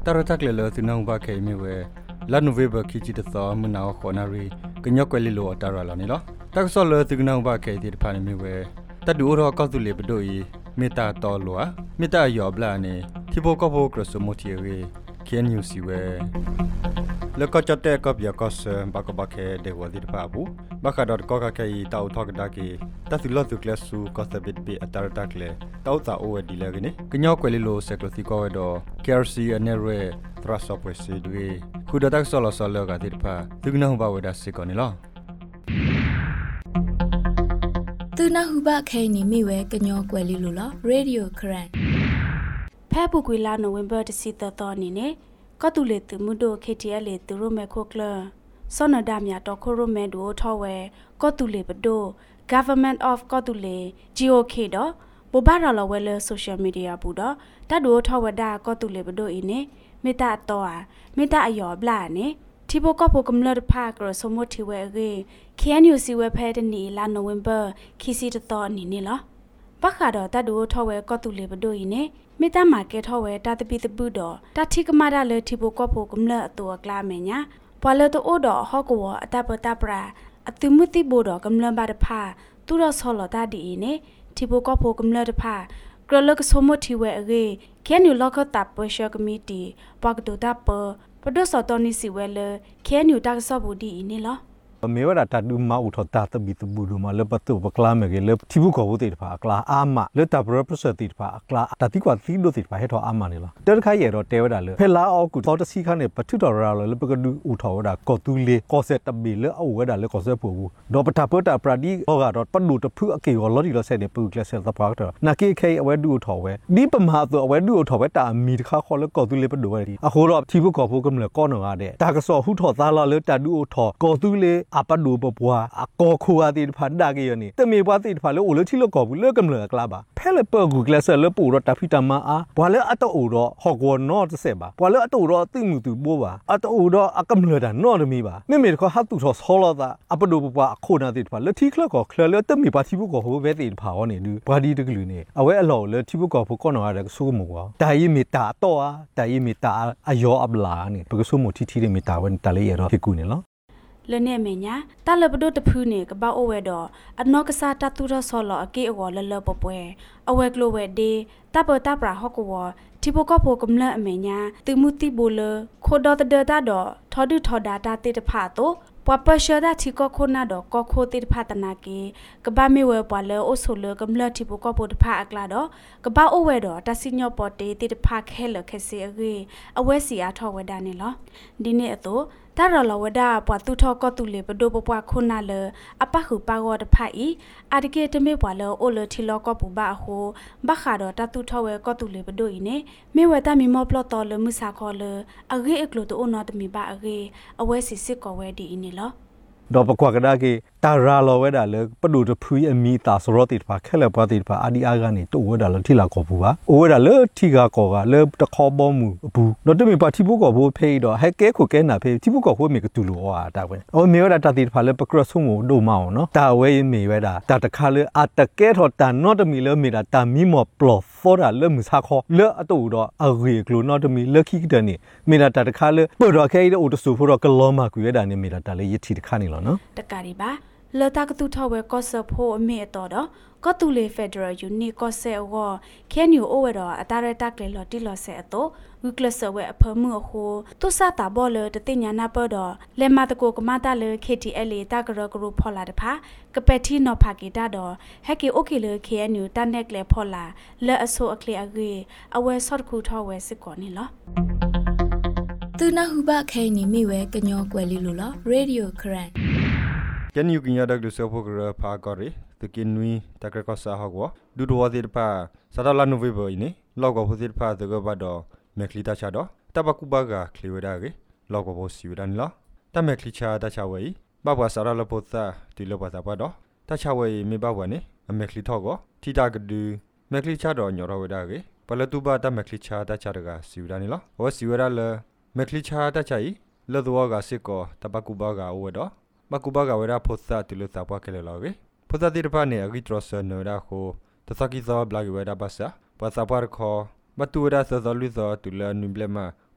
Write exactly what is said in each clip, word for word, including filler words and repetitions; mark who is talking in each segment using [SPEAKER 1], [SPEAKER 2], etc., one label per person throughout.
[SPEAKER 1] တာရတက်လေလသူနောင်ဘခေမီဝဲလာနိုဗေဘာခီချီတသောမနာခေါနာရီကညော့ကွယ်လီလိုတာရလာနေလောတက်ဆောလသူနောင်ဘခေဒီဖာနေမီဝဲတတူရောကောက်သူလေပဒိုဤမေတာတော်လောမေတာယောဘလာနေတီဘောကဘောကရစမိုတီရီကဲနျူစီဝဲလကချတဲ့ကပ်ရကော့စဘကဘခေဒေဝဒီပါဘူးဘခဒတ်ကောကကေတောက်ထောက်ဒါကီတသီလော့သူကလဆူကောသဘစ်ပီအတာတာကလေတောက်တာအိုဝဒီလေကနေကညောကွယ်လီလိုဆက်ကလစီကောဝဒကေအာစီအနေရဲထရဆော့ပွေစီဒွေခုဒတက်ဆောလဆောလကတိဖာသူကနဟဘဝဒစစ်ကောနေလော
[SPEAKER 2] သူနဟုဘခဲနေမိဝဲကညောကွယ်လီလိုလောရေဒီယိုခရန်ဖဲပူကွေလာနိုဝင်ဘာတစီတတော်နေနေကတူလေသူမှုတို့ ကေ တီ အယ် လေသူရိုမဲခိုကလစောနဒမြတော်ခိုရိုမဲဒိုထောဝဲကတူလေပဒို Government of ကတူလေ ဂျီ အို ကေ တော့ဘဘာရလဝဲလ social media ဘူးတော့တတ်ဒိုထောဝဒါကတူလေပဒိုအင်းနေမေတာတော့อ่ะမေတာအယောဘလာနေတီဘကပိုကမ္လတ်ဖာကရစမုတီဝဲကေ ကေ အန် ယူ စီ ဝဲဖဲတနီလာနိုဝင်ဘာခီစီတတော်နေနေလားပခါတော့တတ်ဒိုထောဝဲကတူလေပဒိုအင်းနေမေတာမာကေထောဝဲတာတပိတပုတော့တတိကမာရလေတီဘကပိုကမ္လတ်အတော်ကလာမညာပွာလတိုအိုတော့ဟောကောအတပတပရာအတုမတိဘောတော့ကမ္လဘာတဖာသူရဆောလတာဒီနေတီဘကပိုကမ္လတဖာကရလကစမတီဝဲအေခဲနူလကတပ်ပရှကမီတီပကတိုတာပပဒစတော်နီစီဝဲလေခဲနူတက်ဆောဘူဒီနေလား
[SPEAKER 3] မေဝရတာဒူမာဥထတာတဘီတဘူဒူမာလပတုပကလာမေကေလတီဘူကောဝတေတဖာကလာအာမလတဘရပစတိတဖာကလာတတိကွာသီဒိုတိတဖာဟဲထောအာမနေလားတရခိုင်ရတော့တဲဝတာလေဖဲလာအောကူသောတစီခနဲ့ပထုတော်ရလပကဒူဥထောဝတာကောတူလေကောဆက်တဘီလေအဝဒါလေကောဆက်ပူဘူးဒေါ်ပတာပတာပရာဒီဟောကတော့ပဒူတဖုအကေရောလော်ဒီလောဆက်နေပူကလဆက်သဖာတော့နာကေခေအဝဲဒူထောဝဲဒီပမာတော့အဝဲဒူထောဝဲတာမီတခါခေါ်လေကောတူလေပဒူဝဲဒီအခုတော့တီဘူကောဖုကမလေကောနော်ရတဲ့တာကဆောဟူထောသားလာလေတာဒူထောကောတူလေအပဒူပပွားအကောခွာတိဖာဒါကေယနီတမေပွားတိဖာလေအိုလေချီလကောဘူးလေကမလကလာပါဖဲလေပဂူကလဆလေပူရတာဖီတမအားဘွာလေအတောတော့ဟောကောနော့တဆက်ပါဘွာလေအတောတော့တိမှုသူပိုးပါအတောတော့အကမလတာနော့တမီပါမေမေခေါဟာတူသောဆောလာတာအပဒူပပွားအခုနာတိဖာလေတီခလကောခလလေတမေပါတီဘူးကောဟိုဘဲတိဖာဟောနေလူဘာဒီတကလူနေအဝဲအလောလေတီဘူးကောဖကောနော်ရတဲ့ဆူမကွာတာယီမီတာတော့တာယီမီတာအယောအပလာနေပကဆူမတီတီမီတာဝန်တလေရတော့ဖြစ်ကူနေလော
[SPEAKER 2] လနေမညာတလပဒုတဖူးနေကပောက်အဝဲတော့အနောက်ကစားတတူရဆောလအကေအဝလလပပွဲအဝဲကလိုဝဲဒေတပတပရာဟောကဝတီဘကဖိုကမလအမညာသူမှုတိဘလခိုဒတဒတာတော့ထောဒုထောဒါတာတေတဖာတော့ပွာပရှဒါတီကခိုနာတော့ကခိုတေတဖာတနာကေကဘာမေဝဲပွာလဲအိုဆိုလကမလတီဘကဖိုတဖာအကလာတော့ကပောက်အဝဲတော့တဆိညောပေါ်တေတေတဖာခဲလခက်စီအကေအဝဲစီအားထောဝဲဒါနေလောဒီနေ့အတော့တာရလဝဒပွားသူထောကတူလေပဒိုပပွားခုနာလအပခုပါဝတ်ဖိုင်အာဒီကေတမေပွားလအိုလထီလောကပူဘာဟိုဘခါတော့တတူထောဝဲကတူလေပဒိုဤနေမေဝတာမီမောပလတော်လမှုစာခေါ်လအဂေအကလိုတိုနောတမီဘာအဂေအဝဲစီစစ်ကောဝဲဒီဤနေလော
[SPEAKER 3] တော့ပကွာကဒါကေတာရာလောဝဲတာလေပဒူတဖူးအမီတာစရောတိတဖာခဲလပွားတိတဖာအာဒီအာကနေတိုဝဲတာလထိလာကောဘူးပါအိုဝဲတာလေထိကာကောကလေတခေါ်ဘောမှုဘူးတော့တမီပါတိဘူးကောဘူးဖေးတော့ဟဲကဲခုကဲနာဖေးတိဘူးကောဝဲမေကတူလိုအာတာဝဲအော်မေဝတာတတိတဖာလေပကရဆုံမို့ဒိုမောင်းနော်တာဝဲမေဝဲတာတာတခါလေအတကဲထော်တာနော့တမီလေမေတာတာမီမောပလော့ဖောတာလေမှုစာခေါ်လေအတူတော့အဂေကလိုနော့တမီလေခိကတနေမေတာတာတခါလေပရော်ခဲအိုတဆူဖောတော့ကလောမာကွေတာနေမေတာတာလေယတိတခါနေလောနော်
[SPEAKER 2] တကာရီပါလတာကတူထောဝဲကော့ဆဖိုအမေတော်တော့ကတူလေဖက်ဒရယ်ယူနီကော့ဆဲဝခဲနျူအိုဝဲတော့အတာရတက်လေလော်တီလော်ဆဲအတော့ဝီကလဆဝဲအဖမှုဟိုသူစတာဘောလေတတိညာနာပေါ်တော့လေမတကိုကမတာလေ ကေ တီ အယ် လေတာကရဂရုဖော်လာတဖာကပက်တီနော်ဖာကီတာတော့ဟက်ကီအိုကီလေ ကေ အန် ယူတန်နက်လေဖော်လာလဲအဆိုအကလေအဂေအဝဲဆော့ခုထောဝဲစစ်ကောနေလောသူနဟုဘခဲနေမိဝဲကညောကွယ်လီလိုလောရေဒီယိုခရန်
[SPEAKER 1] Can you give us the support for Pagori? The Kinui, Takakosa Hogwa, do the water pa, Sadala November in it, log of the pa the Gobado, Meklita Chado, Tabakubaga, Clevedagi, log of Sudan law, Tameklicha Dachaway, Baba Sarala Pota, Tilopatapado, Tachaway Mibawane, a Meklitogo, Titagadu, Meklichado on your Rodagi, Palatuba, Tameklicha Dachaga, Sudanilla, or Sudanilla, Meklicha Dachai, Loduaga Siko, Tabakubaga Odo. မကူဘာကဝရဖုတ်သတူလသပွားကလေးလောကေဖုတ်သတိရပါနေအဂိထရဆနရာကိုတသကိသောဘလာဂဝရဘာစာပသပွားခေါ်မတူရသသလူသောတူလနုဘလမ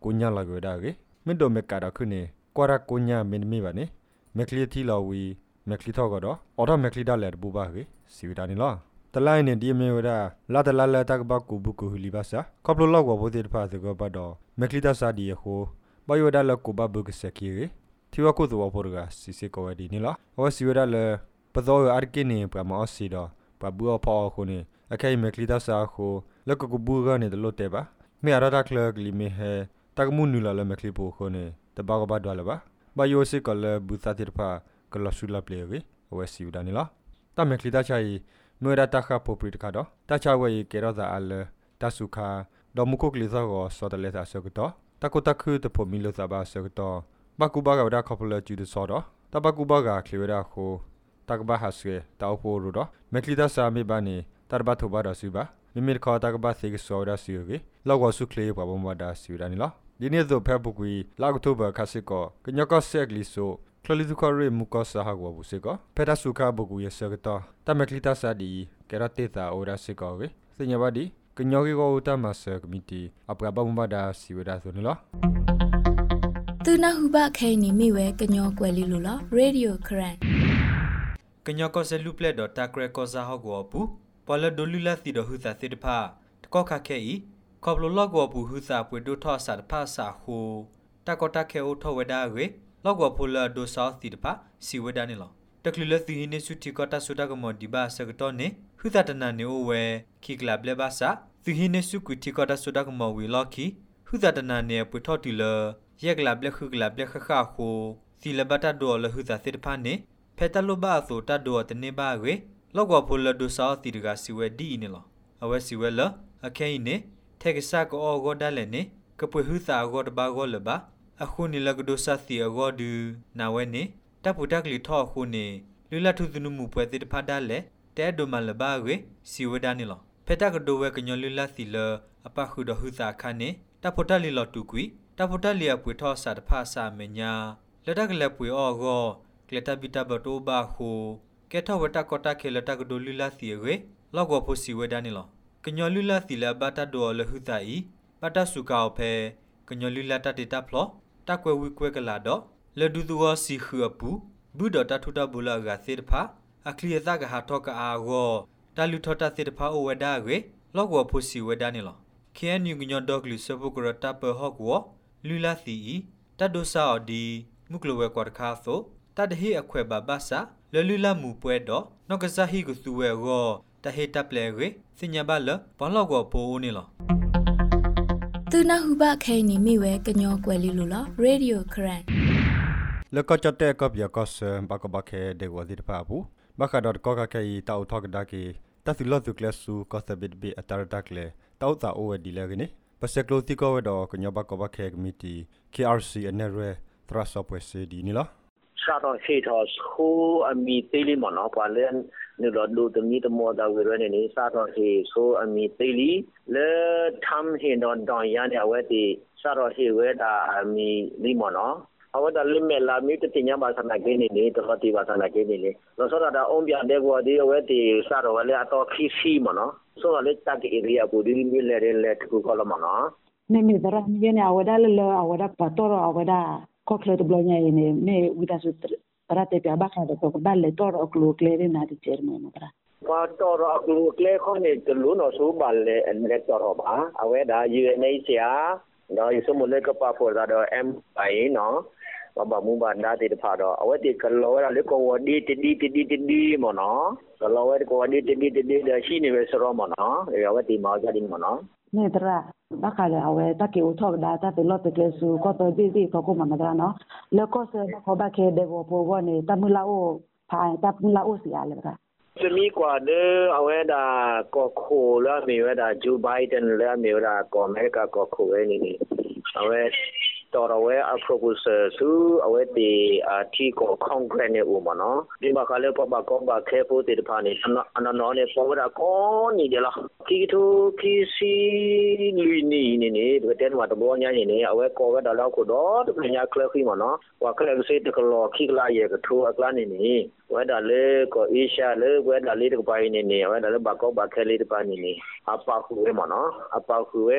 [SPEAKER 1] ကိုညာလာကြတာကေမင်းတို့မကတာခုနေကွာရကိုညာမင်းမိပါနေမက်ခလီတီလာဝီမက်ခလီထောကတော့အော်တော့မက်ခလီဒါလည်းဘူပါကေစီဝီတာနေလားတလိုင်းနေဒီမေဝဒါလာတလာလာတကဘကူဘူကူလီဘာစာကပလိုလောက်ဝဘိုတေဖာသကဘတော့မက်ခလီဒါစာဒီယခိုဘယိုဒါလကူဘဘကစကီတီဝကုသောပေါ်ကစီစီကောဒီနေလားဟောစီဝဒါလေပသောအာကိနေပမောစီတော့ပဘူအဖောခုနေအခိုင်မက်ခလီဒါစာခိုလကကူဘူကနေတလို့တဲ့ပါမေအရတာကလကလီမေဟဲတကမှုနူလာလမက်ခလီပိုခုနေတဘာကဘဒွာလပါဘယိုစီကလဘူသတိဖာကလဆူလာပလေဝေဝဲစီဝဒါနေလားတမက်ခလီဒါချိုင်နွေရတာခပိုပရိတခါတော့တချဝဲကေရသာအလတဆုခါဒေါ်မုကုကလီဇာကိုစောတလက်သာဆောကတော့တကုတခုတဖို့မီလိုသာပါဆောကတော့ဘကူဘာကဝဒါခပလကျူဒဆောတော့တဘကူဘာကခလီဝဒါခိုတကဘာဟာဆွေတောက်ဖို့ရတော့မက်ခလီဒါစာမေဘာနေတရဘတ်ထဘာရစီဘာမိမိခေါ်တကဘာစီကဆောရစီရေလောက်ဝဆုခလီပဘမဒါစီရနီလားဒီနေ့တော့ဖက်ပုကွေလောက်တိုဘာခါစစ်ကောကညကဆက်ကလီဆိုคลลิตุคารีมุกสหกวบุสิกอเพดาสุขาบุกุยเสกตอตะเมคลิตาซาดีเกรติตาโอราสิกอเกสิญบาดีกญอกิโกอุตมาสกมิติอัปกะบะมุบดาสิเวดาซุนิลอ
[SPEAKER 2] ตูนาหุบะไคนิมิเวกญอกวลิลุลอเรดิโอครัน
[SPEAKER 4] กญอกอเซลุเพลดอตาเกรกอซาฮกวปุปอลโดลุลาติดอหุซาติดพาตกอคาเคอีขอบลลอกวปุหุซาปุดุทอสัตพาสาโคตะกอตะเคโอทเวดาเวလောက်ဝဖိုလာဒိုဆောသီတပါစီဝဒနီလောတကလလသီနေစုတီကတာဆုတာကမဒီဘာစကတော့နေဟူသတနာနေဝဲခိကလဘလဘာစာသီနေစုကူတီကတာဆုတာကမဝီလော်ခီဟူသတနာနေပွထော်တီလယက်ကလဘလခုကလဘလခခခိုစီလဘတာဒေါ်လဟူသသီတဖာနေဖက်တလိုဘာဆိုတဒေါ်တနေဘာဝဲလောက်ဝဖိုလာဒိုဆောသီတကစီဝဲဒီနေလောအဝဲစီဝဲလအခဲနေထက်ကဆာကောဂောဒါလည်းနေကပွေဟူသာဂောတဘာဂောလဘာအခုနီလကဒိုဆာသီအဂေါဒူနာဝဲနေတပူတကလီထောအခုနေလူလာထုသနမှုပွဲတိတဖတ်ဒါလေတဲဒိုမလဘာဝေစီဝဒနီလောဖက်တကဒိုဝဲကညလူလာသီလအပခုဒဟုသာခါနေတပူတလီလောတူကွီတပူတလီအပွေထောဆာတဖာစာမညာလက်တကလက်ပွေအောဂောကလက်တဘီတဘတိုဘာခုကဲထောဝတကတခဲလက်တကဒိုလူလာသီဝေလောကောဖိုစီဝဒနီလောကညလူလာသီလဘတာဒိုလဟုသာဤပတဆုကောဖဲကညလူလာတတေတဖလောတကွယ်ဝီကွဲကလာတော့လေဒူသူဝစီခူအပူဘူဒတာထူတာဘူလာကသေတဖာအခလီယသကဟာထောကအာဂောတာလူထောတာသေတဖာအိုဝဒါရေလောက်ဝဖိုစီဝဒါနေလောခဲနယူညောဒေါကလီဆပုကရတာပဟော့ကောလူလာသီတတ်ဒိုဆာအော်ဒီမုကလဝဲကွာတခါဆိုတတ်ဟေအခွဲဘာဘာစာလလူလာမူပွဲတော့နောက်ကစားဟီကသူဝဲကောတဟေတပ်လေရေစညဘလဘောလောက်ကောပိုးနေလော
[SPEAKER 2] ตูนาหุบะไคนิมิเวกญอกวลิลุลอเรดิโอครัน
[SPEAKER 1] လကချတဲ့ကပ်ရကော့စဘကဘခဲဒေဝဒီပါဘူးဘခဒတ်ကောကခဲတောက်ထောက်ဒါကီတသီလောတုကလဆူကောသဘစ်ဘီအတာတက်လေတောက်တာအိုဝဒီလေကနေပစကလိုတီကောဝဒကညဘကဘခဲကမီတီ K R C အနေရဲသရဆော့ပွဲစီဒီနီလား
[SPEAKER 5] စာတော့ဟေတော့ဆိုအမီတေးလီမနော်ပါလဲနေတော့ဒူတမီတမောဒါဝရနေနေစာတော့ဟေဆိုအမီတေးလီလေထမ်ဟေတော့တောင်ရနေဝဲတီစာတော့ဟေဝဲတာအမီလီမနော်အဝဒါလိမဲလာမီတတင်ညာဘာသနာကိနေနေတော့တီဘာသနာကိနေလေလို့ဆိုတော့အုံးပြတဲ့ဘောဒီဝဲတီစာတော့လေအတော့ခီစီမနော်ဆိုတော့လေတက်အေရီယာဘူဒီမီလေလေတကူကလမနော်
[SPEAKER 6] နေမီဒရာမီနေအဝဒါလေအဝဒါပတ်တော်အဝဒါCocle de bloña ine me uda su trate pia baja de ko dalle toro oklo klere na de cherme matra
[SPEAKER 5] pa toro oklo kle khone de lu no su balle en le toro ba awe da U N H C R no iso mo le ka pa for da do M I no ba ba mu ba da de pha do awe de ka lo da le ko wo di ti di ti di ti di mo no ka lo we ko di ti di ti di de shi ni we so ro mo no e awe ti ma ja din mo no
[SPEAKER 6] ne tra ba ka le awe ta ke u thok da ta te lo te ke su ko to di di ko ko ma da no le ko se ko ba ke de bo po wo ne ta mu la o pha ta mu la o si ya le ka
[SPEAKER 5] จะมีกว่าเด้อเอาไว้ดาก็โคแล้วมีไว้ดาจูไบเดนแล้วมีไว้ดาก็อเมริกาก็โคไว้นี่นี่เอาไว้ต่อเอาไว้อัพโพสสู้เอาไว้ตีอ่าที่ก็คอนเกรสเนี่ยอูมาเนาะဒီမှာကလည်းပပကောပါခဲဖို့တေတဖာနေအနနော်နဲ့ပေါ်တာကောနေကြလားခီထူခီစီလူနီနေနေဒီတဲ့မှာတော့ညာနေနေအဝဲကောဝဲတော့တော့ကိုတော့ဒီပညာကလခီမနော်ဝါကလည်းစေတကလောခီကလာရဲ့ကထူအကလာနေနေဝဲတာလေကိုအေရှာလေဝဲတာလေးတပိုင်းနေနေဝဲတာလေဘကောပါခဲလေးတပိုင်းနေနေအပခုဝဲမနော်အပခုဝဲပ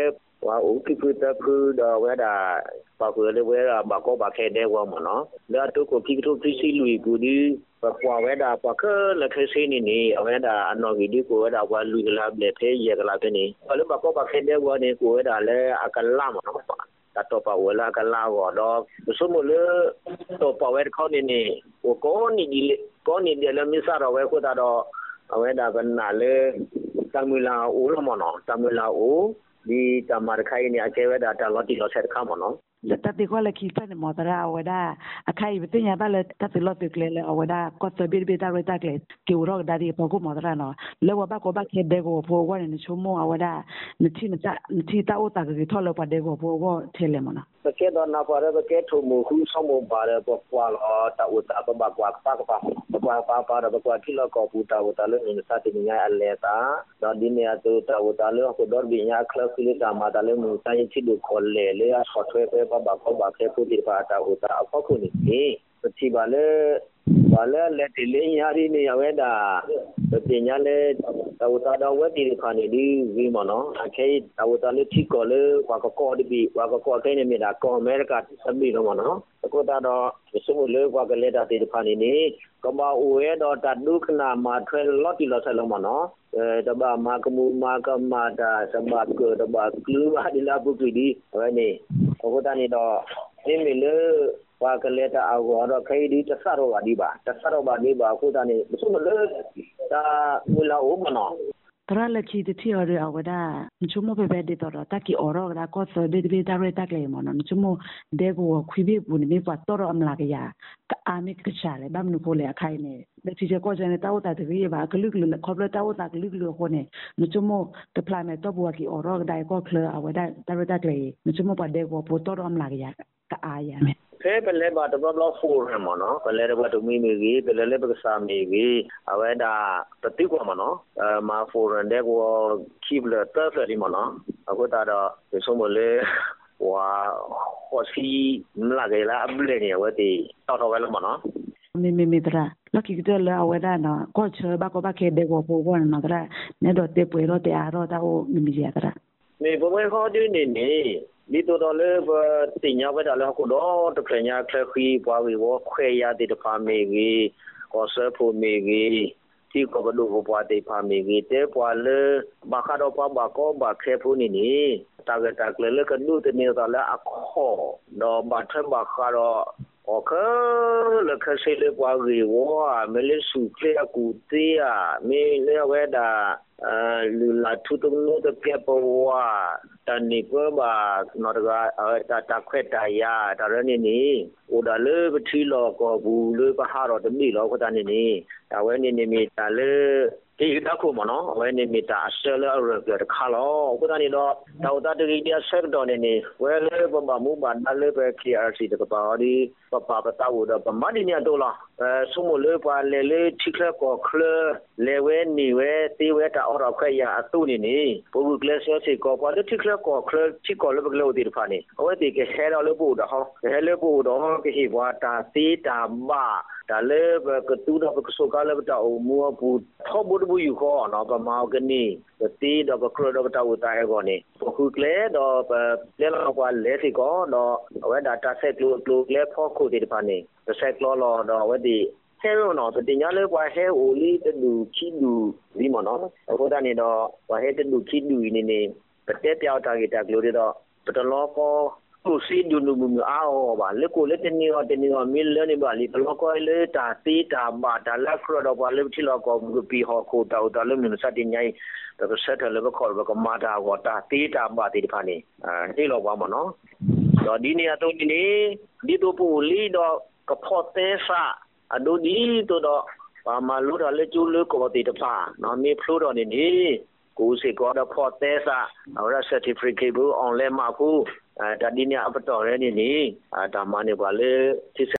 [SPEAKER 5] ว่าอุกิพุตะพุดอเวดาปะเพื่อเลยเวลาบากบาแค่ได้ว่าหมอเนาะแล้วทุกคนที่ทุกที่สิลุยกูดีปะกว่าเวดาปะเคละเคสินี่นี่เวดาอันนอกิดีกูเวดาว่าลุยลาเบลเทเยกลาเปนี่แล้วบากบาแค่ได้ว่านี่กูเวดาเลยอากันล่ามเนาะตัดตัวปะเวลากันลาวดอกสมมุติเลยตัวปะเวเขานี่นี่โอ้ก้อนนี่ดีก้อนนี่เดี๋ยวเราไม่ทราบเราเวกูตาดอเวดาเป็นนาเลยตามุลาอูละมอเนาะตามุลาอูดีตามาร์ไคนี่อาเจเวดาตาลอติลอเซตข้ามเนาะ
[SPEAKER 6] แล้วตัดที่ว่าละคิดเป็นมอตราเอาไว้ได้อาใครเป็นยังบ้างเลยตัดสิลอติกเลยเอาไว้ได้ก็จะบิดบิดตาไว้ตาเกลกิวรอกได้ดีพอกูมอตราเนาะแล้วว่าบ้าก็บ้าเคเดโกพอว่าในชั่วโมงเอาไว้ได้ในที่มันจะที่ตาอุตาคือทอดแล้วปะเดโกพอก็เทเลมนะ
[SPEAKER 5] ปะเกดอนนาปาระปะเกทูมูคุสมบาระปะกวาลอตาอุตาปะบากวาปะกปะปะกวาปะปะระปะกวาที่ละกอปูตาอุตาเลนิสาติญาอัลเลตาดอดิเนียตุตาอุตาเลก็ดอบิญาคลฟิลิตามาตาเลมุตายิชิดุคอลเลเลอะสอทเวเปปะบากบาเคปูติปาตาอุตาอะฟะคุนี่ปะทิบาเลบาเลเลติเลญาริเนียเวดาปะติญาเลตาอุตาดอเวติคานี่ดีวิมอนะอะเคตาอุตาเลทิกอเลวากกอดิบิวากกอเคนี่มีดากออเมริกาสบิโนมอนะก็ตาดอสมุเลวากเลตาติคานี่นี่ก็บาอูเอดอตัดดุขนามาเทรลอติลอเซลมอนะเออตบามากมูมากมาตาสบากตบากลือดิลาบุกิดีเวนี่ก็ตานี่ดอนี่มีเลวากเลตาอาวอดอไคดีตะสารวาดีบาตะสารวาดีบาก็ตานี่สมุเลตามุลาอูมนะ
[SPEAKER 6] ตราละคิดที่เอาเรื่องเอาไว้ได้ชั่วโมงไปแบบเดียวต่อตะกี้ออรอกได้ก็สบิดบิดตาเรตักเลยมันชั่วโมงเด็กวัวคุยบิบุญมีปัตตอรอมลากยาก็อามิกชาเลยบ้านนุโพเลยใครเนี่ยแต่ที่จะก็จะในเต้าตาถึงยี่บ้าก็ลึกเลยครอบเลยเต้าตาลึกเลยคนเนี่ยชั่วโมงแต่พลายแม่ตัวบัวกี่ออรอกได้ก็เคลือเอาไว้ได้ตาเรตักเลยชั่วโมงปัดเด็กวัวปัตตอรอมลากยาก็อายาเนี่ย
[SPEAKER 5] เพเปเลบาตบลอฟูรมอนะเปเลบาตมีมีกีเปเลเลบกสามีกีอเวดาตติกวมอนะเอ่อมาฟูรเดกวคีบเลเตอร์เฟริมอนะอะก็ตาดอสมมุเลว่าฮอซีมลาเกลาอับเลเนี่ยว่าติตอทอเวลมอนะ
[SPEAKER 6] มีมีมีตราลักกิเตอร์แล้วเอาไว้ได้เนาะก็เชื่อบ้าก็บ้าเคเดกวปูวันนะตราเนี่ยดอเตปุยรอเตอารอตาโอมีมีเสียตรา
[SPEAKER 5] มีบ่ไม่ขอดีนี่นี่ဒီတော်တော်လေးပဲတင်ညာပဲတယ်လည်းကိုတော့တခရညာခခီပွားဝီဝခွေရတဲ့တဖာမေကြီးကောဆဖို့မေကြီးဒီကဘဒုဘပွားတဲ့ဖာမေကြီးတဲပွားလေဘာခါတော့ပွားဘာကောဘာခဲဖို့နေနေတာကတကလည်းကနုတနေတာလည်းအခုတော့ဘာထဘာခါတော့โอเคแล้วก็เสร็จပွားဝီဝမလေးစုကလေးကူတေးอ่ะမေလေဝဲတာอ่าလူလာထုတုံလို့တပြပေါ်ဝတန်နေပဘာနော်တကတာတခွက်တရာဒါရနေနေဟိုဒါလေပတိလောကောဘူးလေပဟာတော့တမိလောခတနေနေဒါဝဲနေနေမိတာလေဒီတခုမနော်ဝဲနေမိတာဆဲလရပြတခါလောခတနေတော့တောတာတကြီးတဆက်တော့နေနေဝဲလေပမမူဘာနလေပဲ K R C တကပါဒီပပပတာဝဒပမဒီနေတော့လားအဲဆုမလေပါလေလေထိခကောခလလေဝဲနေဝဲတေဝဲတာအော်တော့ခွဲရအတုနေနေဘူကလဆောစီကောပါတိခလကောခလချိကောလဘကလို့ဒီဖာနေဝဲတိကဟဲတော့လို့ပို့တော့ဟောဟဲလေပို့တော့ကဟိဘွာတာစီတာဘာဒါလေဘကတူတော့ကဆိုကလည်းတော့မူအပူထောဘူဘူယူခေါ်နော်ပမောကနီတီတော့ကခရတော့တော့တာကောနေခုကလေတော့လေလောက်ကွာလေစီကောတော့ဝဲဒါတာဆက်လို့လို့လေဖောက်ခုဒီဖာနေဆက်လို့တော့ဝဲဒီဟဲရောနော်တင်ညာလေကွာဟဲအိုလီတူချီလူဒီမနော်အခုတနေ့တော့ဝါဟဲတူချီလူနေနေပတက်ပြောက်တာကြီးတက်လို့တော့ပတလောကောကိုစီဒူနူမူအောဘာလေကိုလေတနေတော့တနေတော့မီလနေပါလီဘလောကောလေတာတီတာဘာတာလက်ခရတော့ဘာလေချီလောကောဘူပီဟောခိုတာတာလေမြင်စတင်ညိုင်းတော့ဆက်တယ်လေဘခေါ်ဘကမာတာဝတာတီတာဘာတီဒီဖာနေအဲဒီလောပါမနော်တော့ဒီနေရာတော့ဒီနေဒီတော့ပူလီတော့ကဖော့တဲစာအဒိုဒီတော့ပါမလို့တော့လေကျူးလို့ကိုတီတဖာနော်မေဖလို့တော့နေနေကိုစီကောတော့ဖော့တဲစာအော်ရ certificate ဘူး online မှာခုဒါဒီနေအပတော်ရဲနေနေဒါမှနေပါလေ